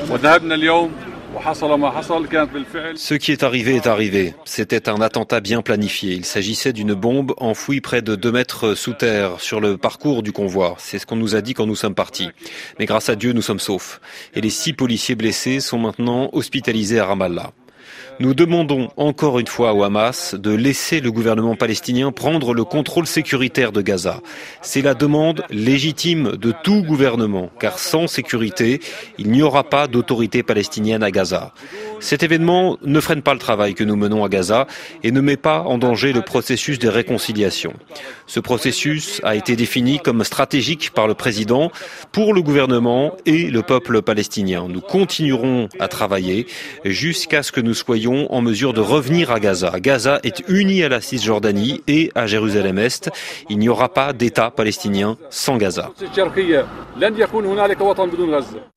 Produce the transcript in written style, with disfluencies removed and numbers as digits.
Ce qui est arrivé est arrivé. C'était un attentat bien planifié. Il s'agissait d'une bombe enfouie près de 2 mètres sous terre sur le parcours du convoi. C'est ce qu'on nous a dit quand nous sommes partis. Mais grâce à Dieu, nous sommes saufs. Et les 6 policiers blessés sont maintenant hospitalisés à Ramallah. Nous demandons encore une fois au Hamas de laisser le gouvernement palestinien prendre le contrôle sécuritaire de Gaza. C'est la demande légitime de tout gouvernement, car sans sécurité, il n'y aura pas d'autorité palestinienne à Gaza. Cet événement ne freine pas le travail que nous menons à Gaza et ne met pas en danger le processus de réconciliation. Ce processus a été défini comme stratégique par le président pour le gouvernement et le peuple palestinien. Nous continuerons à travailler jusqu'à ce que nous soyons en mesure de revenir à Gaza. Gaza est unie à la Cisjordanie et à Jérusalem-Est. Il n'y aura pas d'État palestinien sans Gaza.